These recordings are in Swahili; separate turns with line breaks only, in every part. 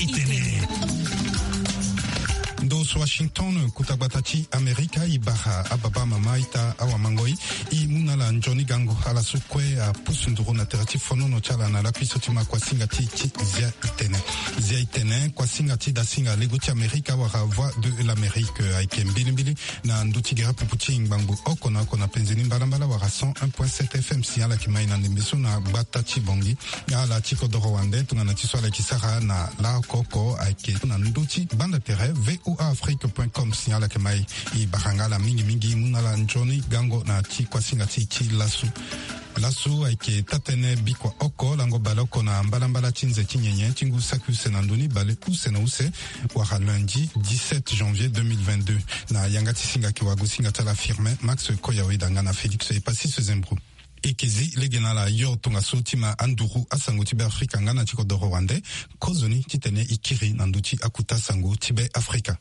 itene. Dos Washington kutabatati Amerika ibaha ababa mama ita awamangoi I munala njoni gango ala sukwe a pusunduru na terati fono no chala na lapis sotima kwa singati ti zia itene kwa singati da singa legoti Amerika wara voix de l'Amérique aike mbilimbili na ndutigera puputi ngbangu okona kona penzeni mbalambala wara 101.7 FM siala kimaina ndembeso na batati bongi ala tiko doro wande tungana tiswa la kisara na la koko aike na nduti banda tere voafrique.com signala kemai I barangala mingi munala njoni gango na ti kwa singati ti lasu aike tatene bikwa oko lango baloko na mbalambala tinze tinyenye tingu sakuse na nduni bale use na use wara lundi 17 janvier 2022 na yangati singa kiwagu singa tala firme Max Koyawe dangana Félix Epasi Sezembru Ekezi legenala yo tunga sotima anduru asango tibe Afrika ngana tiko doro wande kozoni titene ikiri nanduti akuta sango tibe Afrika.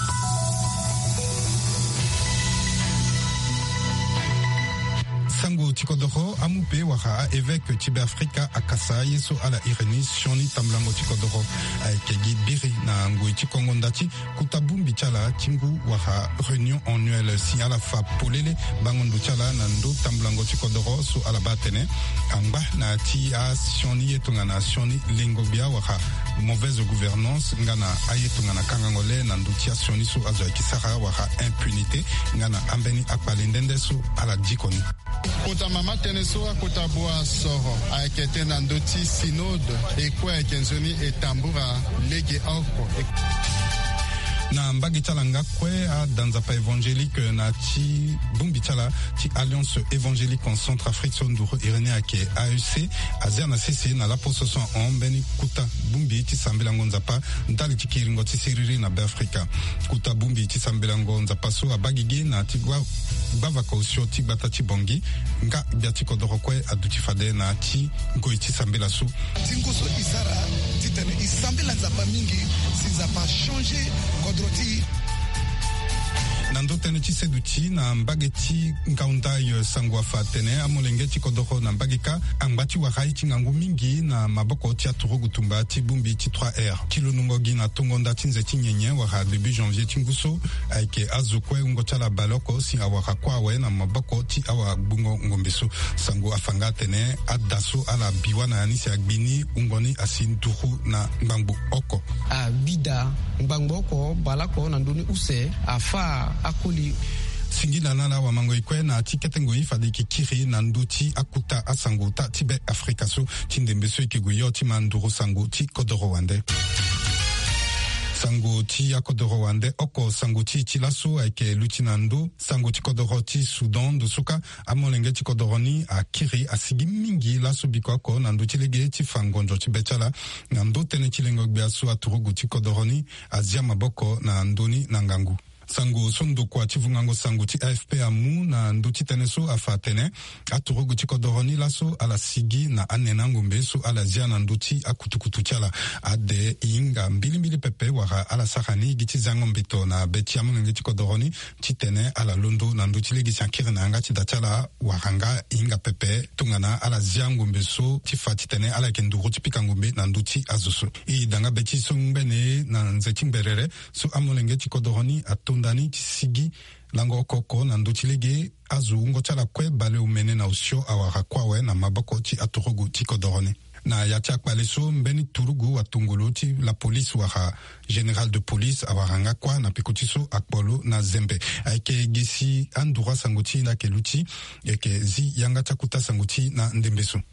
Sango tikodoro amupe wara évêque tibe Afrika akasa yeso ala Irenis shoni tamblango tikodoro aikegi biri na ngoi tikongo ndati kutabumbi chala tingu wara réunion annuelle si ala fa polele bangondo chala na ndo tamblango tikodoro so ala batene amba na ti a shoni yetunga na shoni lingobia wara mauvaise gouvernance ngana ayetunga na kangangole na ndo tia shoni so azo kisara wara impunité ngana ambeni akpalendende so ala dikoni
Kota mama tenesoa kota boa soro aikete na ndoti synode ekwe ekenzoni etambura lege oko
na mbagi chala ngakwe a danzapa évangélique na ti bumbi chala ti alliance évangélique en Centrafrique sonduro irene ake AEC azia na CC na la possession en beni kuta bumbi ti sambela ngonzapa ndali ti kiringo ti siriri na Afrika kuta bumbi ti sambela ngonzapa so abagigi na ti bava kausio ti bata ti bongi nga biati kodorokwe aduti fade na ti ngoi ti sambela so
tinguso isara titene isambela nzapa mingi sinzapa changer kodroti
nando tene ti seduti na mbageti ngaundai sangwa fatene amolenge ti kodoro na mbagika ambati warai ti ngangu mingi na maboko ti aturugu tumba ti bumbi ti 3R kilunungogi na tongonda ti nze ti nyenye wara début janvier ti nguso aike azukwe ungo chala baloko si awara kwawe na maboko ti awa bungo ngombeso sango afanga tene adaso ala biwa na anisi agbini ungoni asinturu na ngbangu oko
bida ngbangu oko balako na nduni use afa akuli
singila nala wa mango ikwe na tiketengo ifadiki kiri na nduti akuta asango ta tibe Afrika so tindembeso ikiguyo ti manduro sango ti kodoro wande sango ti akodoro wande oko sango ti laso aike lutinando sango ti kodoro ti Sudan do suka amolenge ti kodoro ni akiri asigi mingi laso bikoko na nduti lege ti fangonjo ti bechala na ndo tene ti lengo gbiaso aturugu ti kodoro ni azia maboko na ndoni na ngangu sango sondo kwa chivungango sango ti AFP amu na nduti teneso afatene aturugu ti kodoroni laso ala sigi na anena ngombe so ala zia na nduti akutukutu chala ade inga mbili pepe wara ala sakani giti zango mbeto na beti amunenge ti kodoroni ti tene ala londo na nduti legi sankiri na anga ti dachala waranga inga pepe tungana ala zia ngombe so ti fati tene ala kenduru ti pika ngombe na nduti azusu I danga beti so mbene na nzeti mberere so amulenge ti kodoroni atondani ti sigi lango koko na nduti lege azu ungo chala kwe bale umene na usio awara kwawe na maboko ti aturugu ti kodoroni na yatia kpaleso mbeni turugu atungulu ti la police wara général de police awaranga kwa na pikotiso akpolo na zembe aike gesi andura sanguti na keluti eke zi yanga takuta sanguti na ndembeso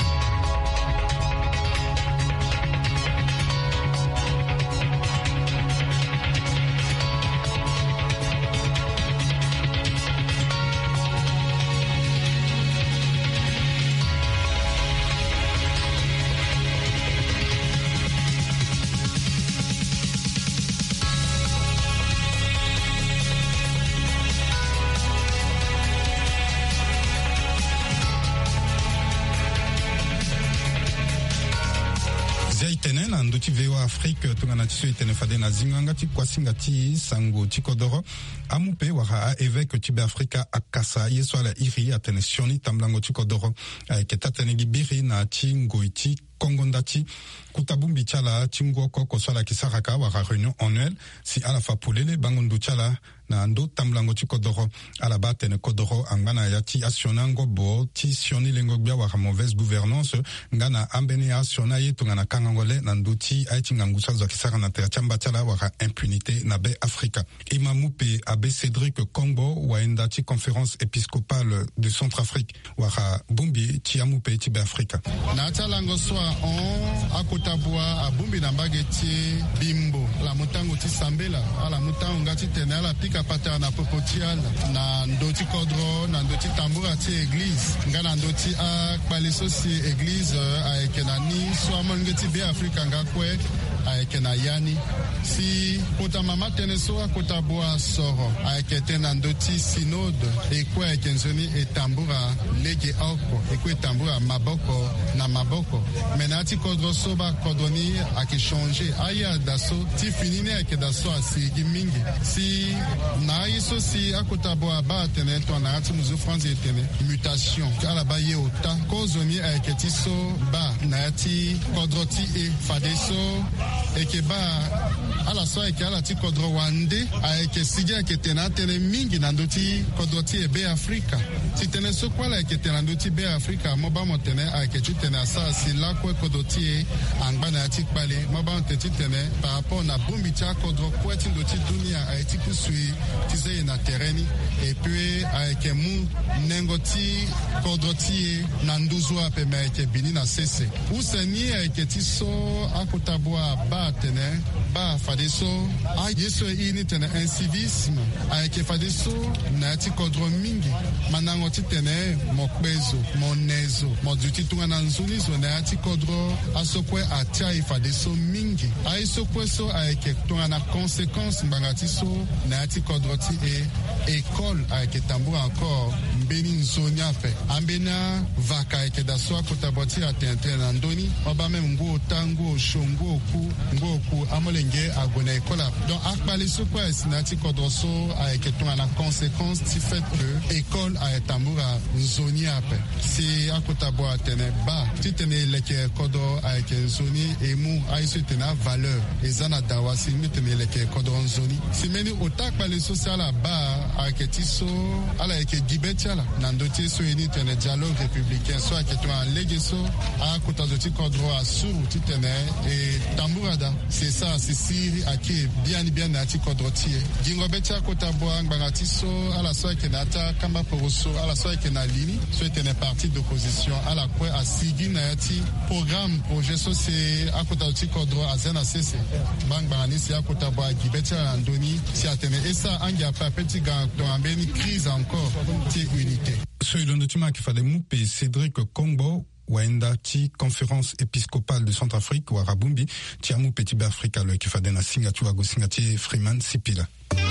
nduti VOA Afrique tungana tiso itene fade na zinganga ti kwasinga ti sango ti kodoro amupe wara évêque tibe Afrika akasa yeso ala iri atene sioni tamblango ti kodoro ke tatene gi biri na ti ngoi ti Congo ndati kutabumbi chala chingoko kosala kisaraka wa réunion annuelle si ala fa pulele bangundu chala na ndo tamlango ti kodoro ala batene kodoro angana ya ti asionango bo ti sioni lengo bia wa mauvaise gouvernance ngana ambene asiona yetu ngana kangangole na ndo ti aiti ngangusa za kisara na te chamba chala wa impunité na be Afrika imamupe abe Cédric Kombo waenda ti conférence épiscopale de Centrafrique wa bumbi ti amupe ti be Afrika
na talango soa on akotabwa abumbi na mbageti bimbo la mutango ti sambela ala mutango ngati tene ala pika pata na popotial na ndoti kodro na ndoti tambura ti église ngana ndoti a kpaliso si église aekenani soa mongeti be Afrika ngakwe aekena yani si kota mama tene soa kotabwa soro aekete na ndoti synode ekwe aekenzoni etambura lege oko ekwe tambura maboko na maboko menati kodro soba kodoni akichange aya daso ti finine ake daso asigi mingi si na iso si akotabwa ba tene to na ati muzu France etene mutation ala ba ye ota kozoni aeketi so ba na ati kodro ti e fadeso eke ba ala so eke ala ti kodro wande aeke sige eke tena tene mingi na ndoti kodro ti e be Afrika ti tene so kwala eke tena ndoti be Afrika moba motene aeke ti tene asa si lakwe kodro ti e angba na ati kpale moba motene ti tene par rapport na bumbi ti akodro kwe ti ndoti dunia aeti kusui ti zeye na tereni et puis aeke mu nengo ti kodro ti e na nduzu ape me aeke bini na sese useni aeke ti so akotabwa ba tene ba fadeso a yeso ini tene incivisme aeke fadeso na ti kodro mingi manango ti tene mokbezo monezo moduti tunga na nzuni zo na ti kodro asokwe atia ifadeso mingi aisokwe so aeke tunga na conséquence mbanga ti so na ti kodro ti e école aeke tambura encore mbeni nzoni ape ambena vaka aeke da so akotabwa ti atente na ndoni oba meme ngu ota ngu osho ngu oku amolenge agona école donc akpali so kwa esina ti kodro so aeke tunga na conséquence ti fait que école aetambura nzoni ape si akotabwa tene ba ti tene leke kodro aeke nzoni emu aiso tene a valeur eza na dawa si mi tene leke kodro nzoni si meni ota akpali so si ala ba aeke ti so ala eke gibe ti ala na ndoti so eni tene dialogue républicain so ayeke tunga lege so akotazo ti kodro asuru ti tene e tambura da c'est ça si siri ake biani na ti kodro ti e gingo be ti akotabwa ngbanga ti so ala so ayeke na ata kamba poro so ala so ayeke na lini so e tene parti d'opposition ala kue asigi na ya ti programme projet so si akotazo ti kodro aze na sese bangbanga ni si akotabwa gibe ti ala ndoni si atene e sa angi ape ape ti ga to ambeni crise encore ti unité
so ilondo ti ma ki fade mupe Cédric Kombo waenda ti conférence épiscopale de Centrafrique wa rabumbi ti amu petit be Afrika lo ki fade na singa ti wago singa ti Freeman Sipila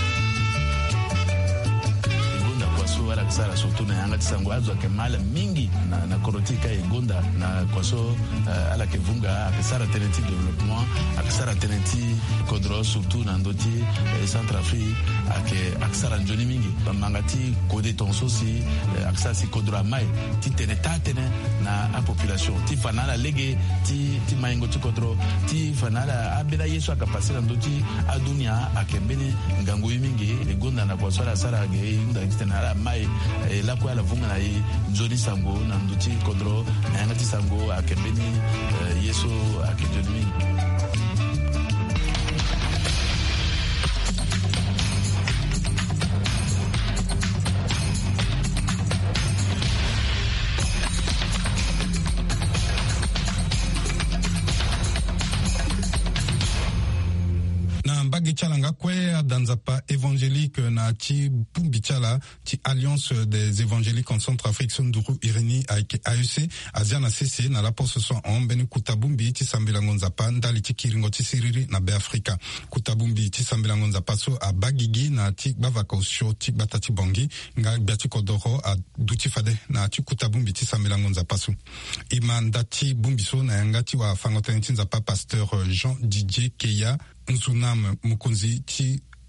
wala kusala surtout na yanga tisango azo ke mala mingi na korotika egonda na kwaso ala ke vunga akisara tenenti développement akisara tenenti kodro surtout na ndoti Centrafrique akisara njoni mingi bamangati kode tonso si akisara si kodro mai ti tene tatene na a population ti fanala lege ti maingo ti kodro ti fanala abela yeso akapasi na ndoti adunia akembeni ngango mingi egonda na kwaso ala sara ge inda tena mai la kwa la vunga na ye nzoni sango na nduti kodro na yanga ti sango akembeni yeso akenjoni
Chalanga kwe danzapa évangélique na ti bumbi chala ti alliance des évangéliques en Centrafrique Sonduru Irini avec AEC Aziana CC na la poste so on beni kutabumbi ti sambela ngonzapa ndali ti kiringo ti siriri na be Afrika kutabumbi ti sambela ngonzapa so a bagigi na ti bavaka osho ti batati bongi nga biati kodoro a duti fade na ti kutabumbi ti sambela ngonzapa so imanda ti bumbi so na yanga ti wa fangotene ti nzapa pasteur Jean Didier Keya Nzunam Mukunzi ti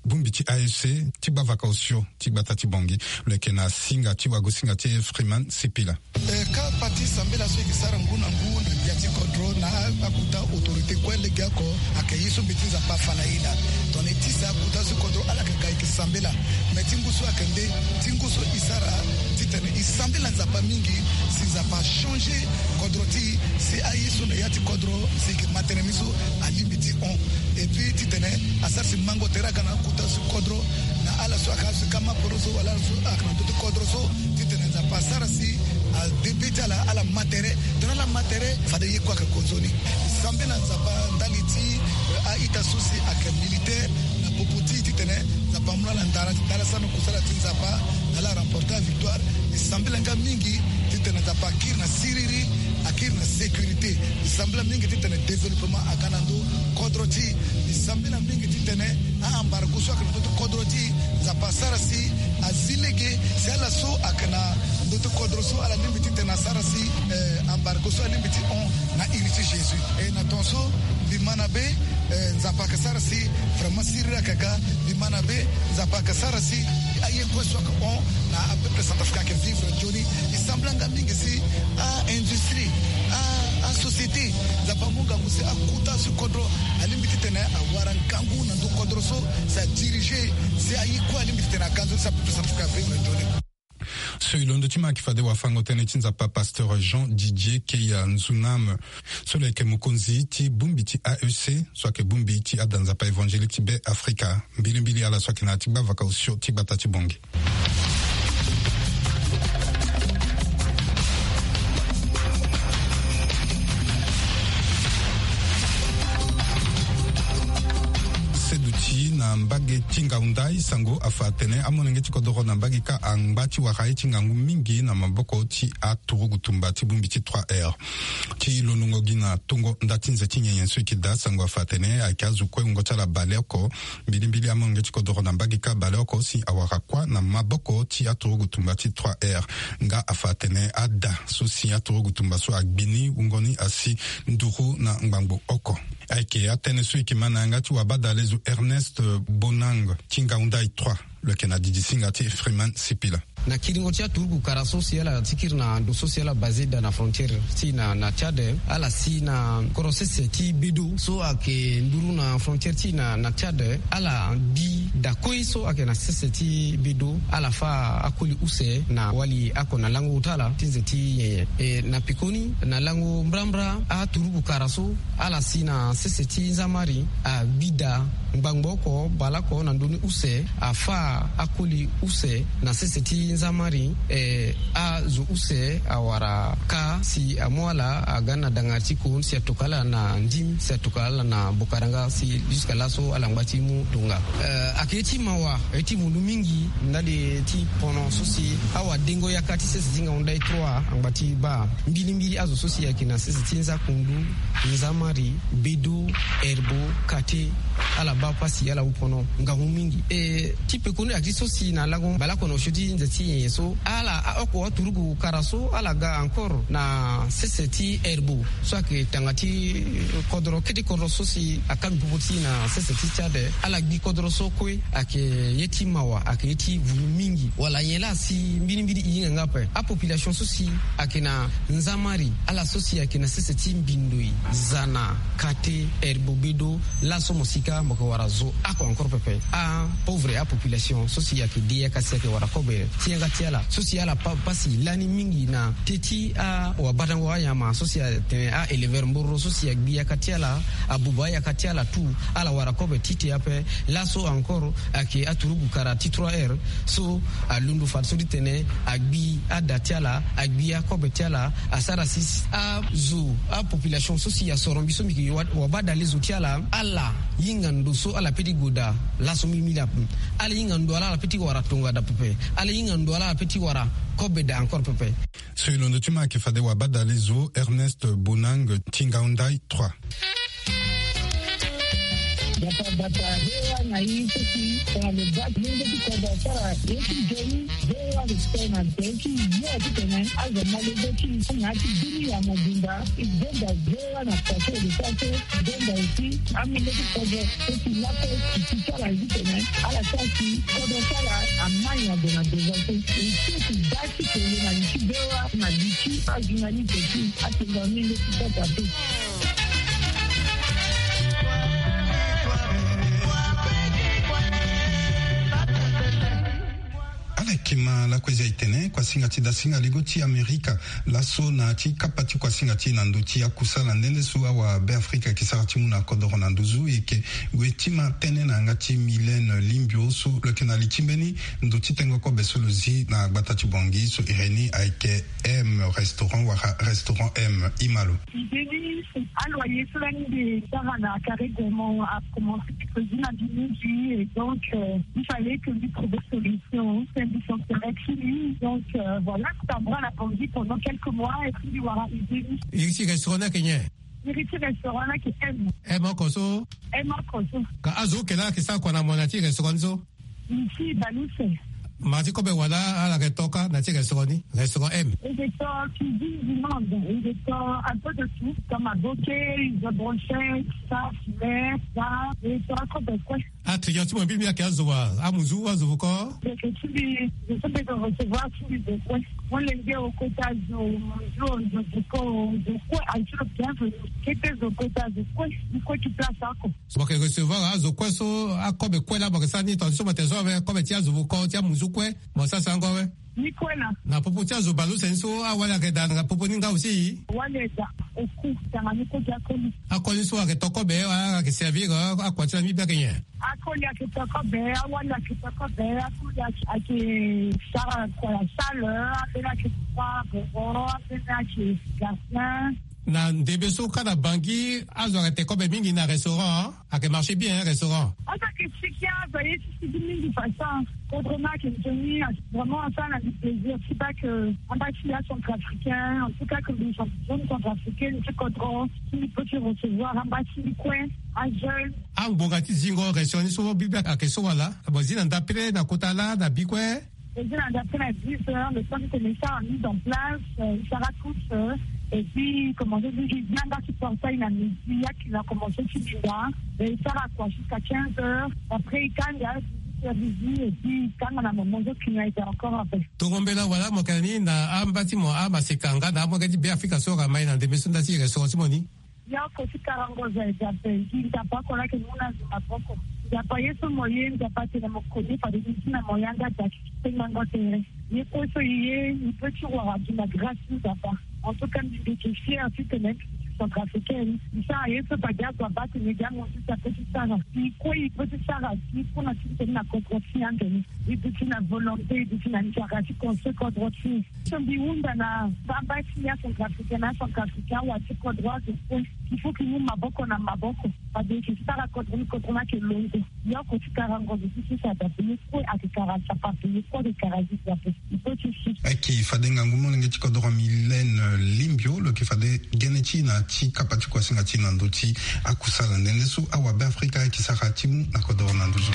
bumbiti AFC tiba vakausio tiba tati bongi leke na singa tiwa gosinga ti Freeman Sipila
ka pati sambela so kisara nguna nguna yati kodro na akuta autorité kwele gako akayiso bitinza pa fanaida tone tisa akuta so kodro ala ka kai kisambela metinguso akende tinguso isara titene isambela nzapa mingi sizapa changer kodro ti si ayiso na yati kodro si materemiso alimiti on et puis titene asar si mango teraka na akuta so kodro na ala so akasu kama poroso wala so akna to kodro so titene nzapa sara si a débita la matere dans la matere fade yekwa ka konzoni sambela nzapa ndaliti a ita susi ak militaire na popoti titene nzapa mula ndara dala sana kusala tinzapa ala remporter victoire sambela nga mingi titene nzapa kirna siriri akirna sécurité sambela mingi titene développement akanando kodroti sambela mingi titene a embargo so akana to kodroti nzapa sarasi azilege sala so akana ndoto kodroso ala limbiti tena sarasi embargo so limbiti on na iriti Jésus et na tonso bimanabe nzapa ka sarasi vraiment sirra kaka bimanabe nzapa ka sarasi aye ko so ka on na a peu près Centrafrique que vivre Johnny isamblanga mingi si a industrie a société nzapa munga musi akuta su kodro alimbiti tena awara kangu na ndo kodroso sa diriger c'est aye ko alimbiti tena kanzo sa peu près Centrafrique vivre Johnny
Soilondo tima kifade wafango tene chinzapa pasteur Jean Didier Keya Nzunam sole ke mukonzi ti bumbi ti AEC soit ke bumbi ti adanzapa évangélique ti be Afrika mbili ala soit ke na tiba vakausio tiba tati bongi na mbage tinga undai sango afatene amonenge tikodoro na mbage ka angbachi wakai tingangu mingi na maboko ti aturugu tumbati bumbi ti 3R ti lonungo gina tungo ndatinze tinyenyensu ikida sango afatene akazu kwe ungocha la baleko mbili amonenge tikodoro na mbage ka baleko si awarakwa na maboko ti aturugu tumbati 3R nga afatene ada so si aturugu tumbaso agbini ungoni asi nduru na ngbangbo oko aike atene su ikimana ngati wabada lezu Ernest Bonang Tinga Undai 3 le Canadi Singati Freeman Sipila
na kiringo tia turgu kara sociala tikir na do sociala basé dans la frontière si na Tchad ala si na korosese ti bedu so ake nduru na frontière ti na Tchad ala bi da koiso ake na sese ti bedu ala fa akoli use na wali ako na lango utala tinze ti yeye na pikoni na lango mbrambra a turgu kara so ala si na sese ti zamari a bida ngbangbo balako na ndoni use afa akoli use na sese ti nzamari a zo use awara ka si amwala agana dangati ko si atukala na ndim si atukala na bukaranga si jusqu'à laso alangati mu tunga aketi mawa eti mundu mingi ndale ti pono sosi awa dengo yakati sese zinga undai 3 angati ba mbili azo sosi yakina sese tinza kundu nzamari bedu erbo kate ala ba pasi ala upono ngamu mingi tipe kono akti sosi na lago balako no shoti nzati so ala oko turugu karaso ala ga encore na seseti erbo so ke tangati kodro kiti kodro sosi akan buboti na seseti chade ala gi kodro so kwe ake yeti mawa ake yeti vulu mingi wala yela si mbili yinga ngape a population sosi akina nzamari ala sosi akina seseti mbindoi zana kate erbo bedo la somosika moko warazo ako encore pepe a pauvre a population sosi ake dia kasi ake wara kobe tianga tiala sosi ala pasi lani mingi na teti a wabatango ayama sosi a elever mboro sosi akbia katiala abuba ya katiala tu ala wara kobe titi ape laso encore ake aturugu kara T3R so alundu fatso ditene agbi adatiala agbia kobe tiala asara sis a zo a population sosi ya sorombiso miki wabada lezo tiala ala yingando so ala peti goda laso mimila ala yingando ala peti wara tonga da pepe ala yingando ala peti wara kobe da encore pepe
selon le tuma qui fade wabada lezo Ernest Bonang Tinga Undai 3
bata hewa na hii kwa mebaki nende kwa sara yeki jeni hewa na teki yeki tena azo malebeki na kidini ya mobimba igenda hewa na kwa de denda uti amile kwa teki lapo kichara hivi tena ala kasi kwa sara amanya dona devote uti dati kwa na kibewa na lichi ajunani teki atingamile kwa tatu.
Kima la kwezi itene kwa singati da singa ligoti Amerika laso na ti kapati kwa singati na nduti ya kusala ndende suwa wa be Afrika kisarati muna kodoro na nduzu ike wetima tene na ngati Milen Limbio su leke na lichimbeni nduti tengo ko besoluzi na batati bongi su ireni aike M restaurant wa restaurant M Imalo.
Idéni alors yesulani de Sarana carré gourmand a commencé à cuisiner à midi et donc il fallait que lui trouve des solutions. Donc voilà, ça m'a répondu pendant quelques mois et puis voilà,
ici restaurant Kenya.
Ici restaurant qui aime.
Koso.
Koso.
Ka azu kela kisa kwa na monati restaurant zo.
Ici Baluse.
Mati kobe wala ala ketoka na ti restaurant M.
Et des temps cuisine du monde, et des temps un peu de tout, comme à bokeh, de brochette, ça, filet, ça, et ça raconte de quoi.
Ah, tu as mon bibi qui a zoa, amuzu azuko.
Je sais de recevoir tous les quoi. On les dit au quota de quoi, à tout bienvenue. Qu'est-ce au quota de quoi tu places ça quoi.
Bon que recevoir azuko so akobe kwela bakasani tanso matezo avec comme tia azuko tia muzukwe, mo ça c'est encore
ni kwela
na popo tia zo balu senso awala ke danga popo ninga aussi
wale da oku tanga ko jakoni
akoli so ke toko be a ke servir a kwa tla mi ba kenya
akoli ke toko be awala ke toko be akuli ake sara kwa chaleur bela ke pa bo bela ke gassin
na ndebeso kana bangi azwa te kobe mingi na restaurant ake marché bien restaurant
ata ke chikia voyez si mingi façon autrement que Johnny vraiment ça a du plaisir c'est pas que en bâtiment centrafricain en tout cas que les zones centrafricaines c'est contrôle qui peut se recevoir en bâtiment coin à jeune
en bongati zingo restaurant so bibia ake so wala abozina ndapre na kotala na bikwe
et là d'après à 10 heures le temps que les ça a mis en place ça raconte et puis comment dire il vient dans ce portail la midi qui a commencé là et ça va quoi jusqu'à 15 heures après quand il y a et puis quand on a moment qui a été encore en fait
togombela wala mokani na ambati mo amasekanga na mokati be Afrika so ga mai na de mesunda si restaurant simoni
ya ko sikarangoza ya pengi ndapa kola ke muna zimapoko ya pa yeso moyen ndapa tena mokodi pa de sina moyanga tena ngotere ni ko so yé ni petit roi qui m'a grâce ndapa en tout cas je suis fier ainsi que même centrafricaine ça yeso pa dia kwa batu ni dia mo ça petit sana si ko il peut ça si pour na tena kokoti angeni il peut na volonté de na nchakati conseil contre si biunda na bamba ya centrafricain wa tiko droit il faut que nous maboko na maboko pas de qui ça contre na que longo ya ko tikarango de si ça taper ko akikara ça pas ko de karazi ça il faut que
qui fadenga ngumo ngi tiko droit Milen Limbio le qui fade genechi na ti kapati kwa singati na ndoti akusala ndende su awa be Afrika ki sakati na kodoro na nduzu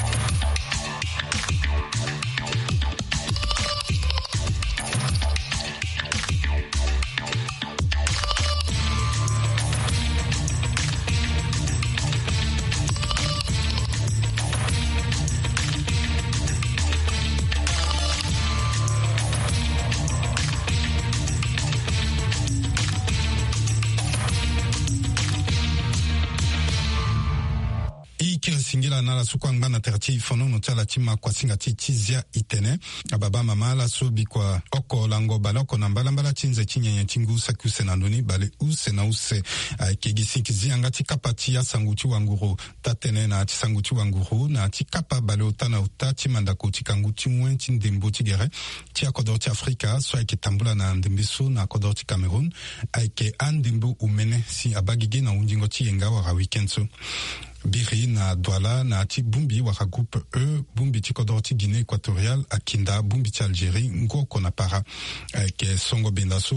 singila na la sukwanga na terti fono no tala tima kwa singati tizia itene ababa mama la sobi kwa oko lango baloko na mbala chinze chinyanya chingu sakuse na ndoni bale use na use kegisi kizianga tikapati ya sanguchi wanguru tatene na tisanguchi wanguru na tikapa bale otana utati mandako tikanguchi mwenchi ndembo tigere tia kodorti Afrika so kitambula na ndembiso na kodorti Cameroon aike andembo umene si abagige na undingo tienga wa weekend so Biri na Douala na ati Bumbi waka groupe E Bumbi tikodorti Guinée équatoriale Akinda Bumbi ti Algérie Ngoko na para ke songo bendaso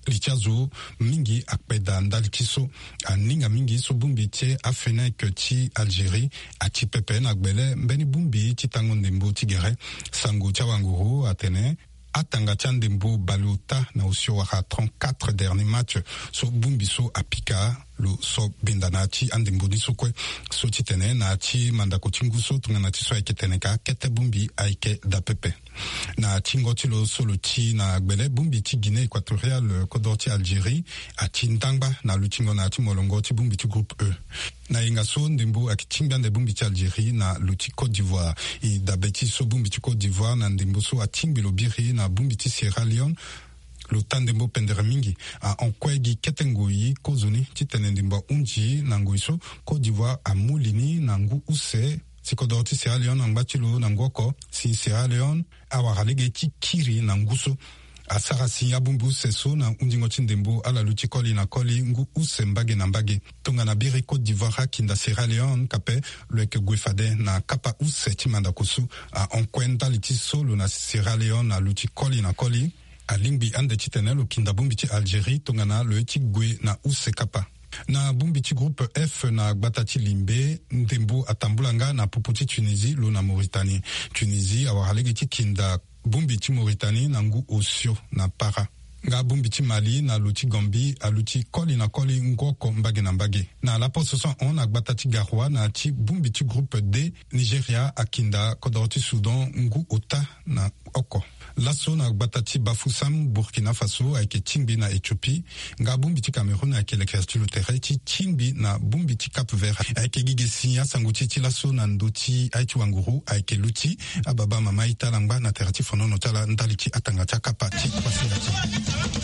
lichazo mingi akpeda ndalikiso aninga mingi so bumbi tie afenek ti Algérie ati pepe na gbele mbeni bumbi ti tango ndembo tigere sango tia wanguru atene atanga tia ndembo baluta na osio waka 34 derniers matchs so bumbi so apika lo so bindana ti andembo ni so kwe so ti tene na ti mandako tinguso tungana ti so ayeke tene ka kete bumbi ayeke da pepe na tingo ti lo so lo ti na gbele bumbi ti Guinée équatoriale kodor ti Algérie ati ndangba na lo tingo na ti molongo ti bumbi ti groupe E na yenga so ndembo ayeke tingbiande bumbi ti Algérie na lo ti Côte d'Ivoire e dabe ti so bumbi ti Côte d'Ivoire na ndembo so atingbi lo biri na bumbi ti Sierra Leone lo tandembo pendere mingi a onkwegi ketengoi kozoni ti tene ndembo unji na ngoi so Côte d'Ivoire amulini na ngu use si kodor ti Sierra Leone angba ti lo na ngu oko si Sierra Leone awara lege ti kiri na ngu so asara si abumbi use so na undingo ti ndembo ala lo ti koli na koli ngu use mbage na mbage tongana biri Côte d'Ivoire akinda Sierra Leone kape lo yeke gue fade na kapa use ti mandako so a onkwenda li ti so lo na Sierra Leone na lo ti koli na koli alingbi ande ti tene lo kinda bumbi ti Algérie tongana lo ti gue na use kapa na bumbi ti groupe F na gbata ti limbe ndembo atambulanga na pupu ti Tunisie lo na Mauritanie Tunisie awara lege ti kinda bumbi ti Mauritanie na ngu osio na para nga bumbi ti Mali na lo ti Gambie alu ti koli na koli ngoko mbage na mbage na lapo 61 na gbata ti Garoua na ti bumbi ti groupe D Nigeria akinda kodor ti Soudan ngu ota na oko laso na gbata ti Bafoussam Burkina Faso ayeke tingbi na Éthiopie nga bumbi ti Cameroun ayeke lekere ti lo tere ti tingbi na bumbi ti Cap Vert ayeke gige si asango ti laso na ndo ti ai ti wanguru ayeke luti ababa mama i tala ngba na tere ti fonono ti ala ndali ti atanga ti akapa ti kuasinga ti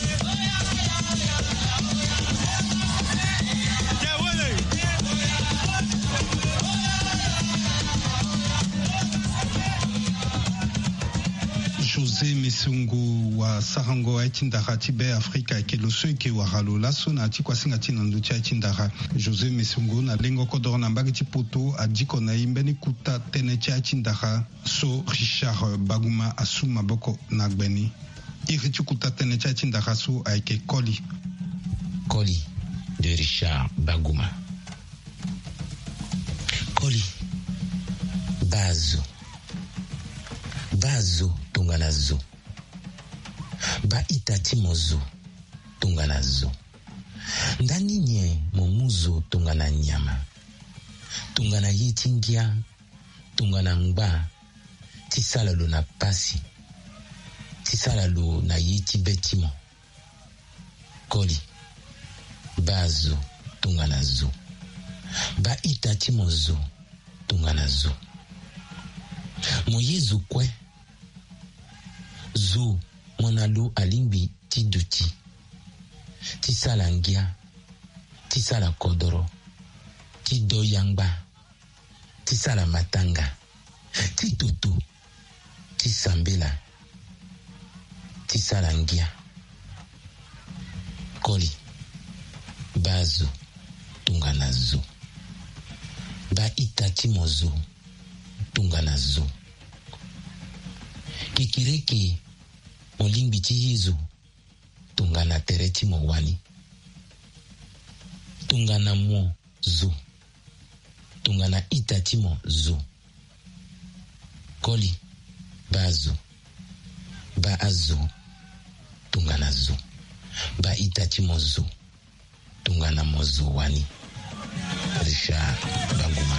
José Mesungu wa sarango aitindara ti be Afrika ke lo so ke waralo laso na ti kwasinga ti nando ti aitindara José Mesungu na lengo kodor na mbagi ti poto adiko na imbeni kuta tene ti aitindara so Richard Baguma asu maboko na gbeni iri ti kuta tene ti aitindara so ayeke koli
de Richard Baguma koli bazo tongana zo ba itati mozo tongana zo ndani nye momuzo tongana nyama tongana yitingia tongana ngba tisala lo na pasi tisala lo na yiti betimo koli bazo tongana zo ba itati mozo tongana zo moyezu kwe zo monalo alimbi ti duti ti sala ngia ti sala kodoro ti doyangba ti sala matanga ti toto ti sambela ti sala ngia koli bazo tungana zo ba itati mozo tungana zo kikireke molimbi ti yezu tungana tere ti mo wani tungana mo zo tungana ita ti mo zo koli bazo ba azo tungana zo ba ita ti mo zo tungana mo zo wani Richard Baguma.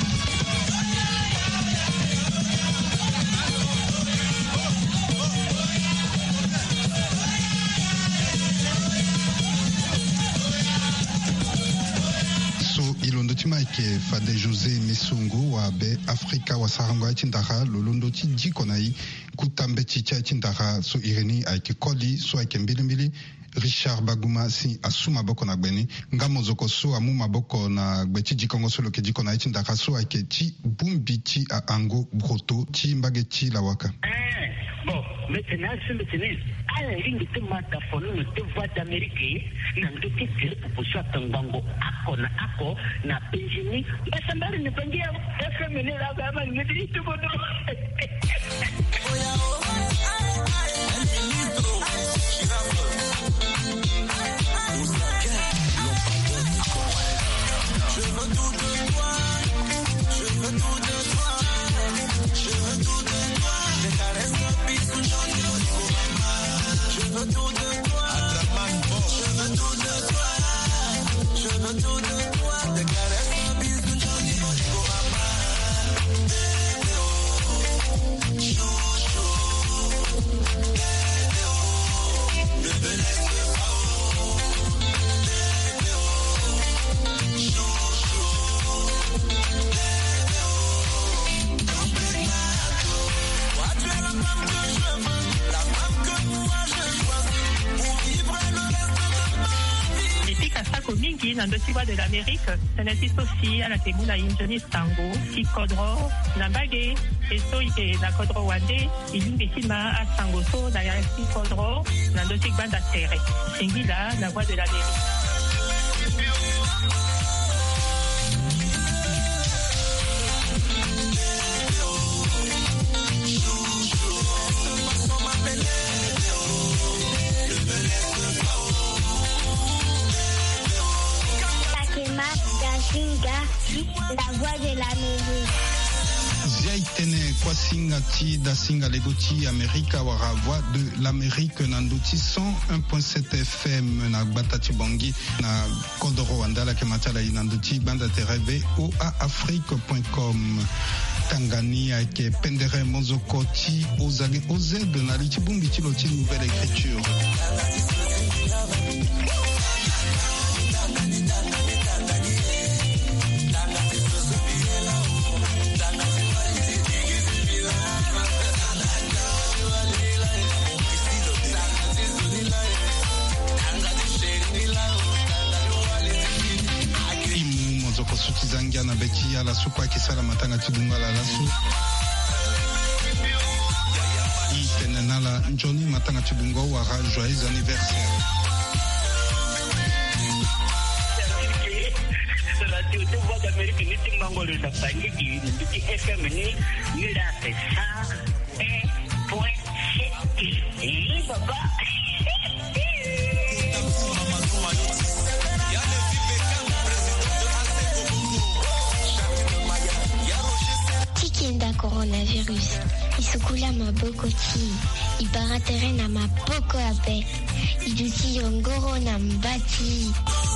Ke fade José Mesungu wa be Afrika wa sarango aitindara lolondo ti diko na i kutambe ti aitindara so ireni ayeke koli so ayeke mbilimbili Richard Baguma si asu maboko na gbeni nga mozoko so amu maboko na gbe ti dikongo so lo ke diko na aitindara so ayeke ti bumbi ti ango broto ti mbage ti lawaka
bon maintenant sur le tennis ala ringi te mata fono no te voix d'Amérique na ndo te tire proposition tangango ako na penjini basambari ne pengia FM ne la gama ne di to bodo
Nandoti Voix de l'Amérique, Tennessee Sophie, à la Temuna Injoni Sango, Kikodro, Nambage, Eso Ike, la Kodro Wande, Ilingesima, à Sangoso, Nayasi Kodro, Nandoti Banda Tere, Singila, la Voix de l'Amérique.
La Voix de l'Amérique.
Ziaitene Kwasingati Dasinga Legoti Amerika Wara Voix de l'Amérique Nandoti 101.7 FM na Batati Bongi na Kodoro Wandala Kematala Nandoti Banda Tereve oaafrique.com Tangania ke Pendere Mozokoti Ozale Ozed na Lichibumbi Tiloti Nouvelle Écriture. Sutizangia na beti ya la sukwa kisala matanga tidunga la lasu itenenala njoni matanga tidunga wara joyeux anniversaire.
Radio Voix d'Amérique ni timbango le tapangi ki ndi FM ni la pesa .7 baba.
Coronavirus, isukula mabokoti, ibaratere na maboko abe, iduti yongoro na mbati.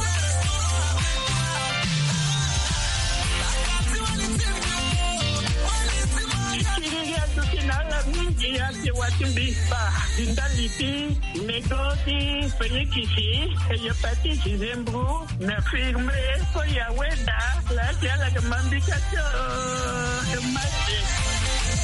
Yasi Watimbipa, Dindaliti, Megoti, Fenikishi, Yopati Chizembru, Nafirme, Koyaweda, La Tiala Mambikacho, Magic.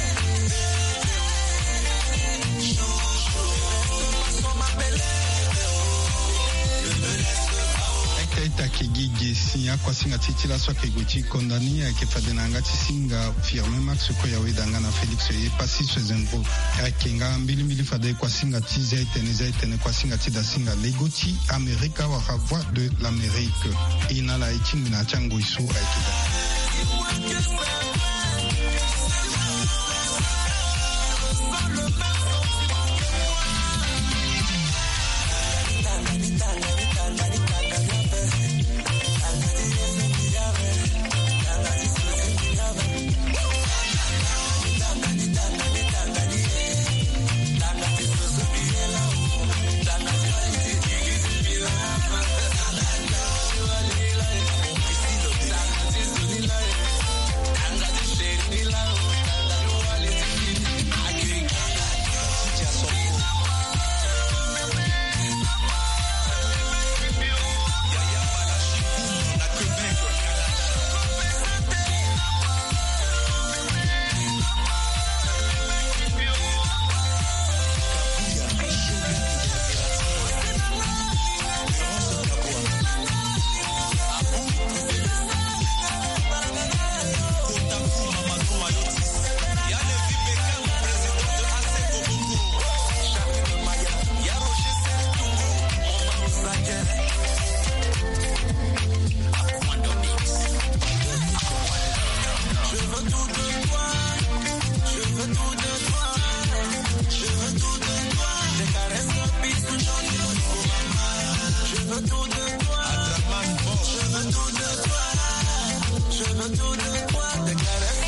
Ita kegige sinya kwa singa titila so kegoti kondani ke fadenanga tisinga firme max ko yawe danga na Felix ye pasi swezembo akenga mbili fade kwa singa tize itene kwa singa tida singa legoti Amerika wa Voix de l'Amérique ina la itingi na chango isu aikida.
Je veux tout de toi, de caresse.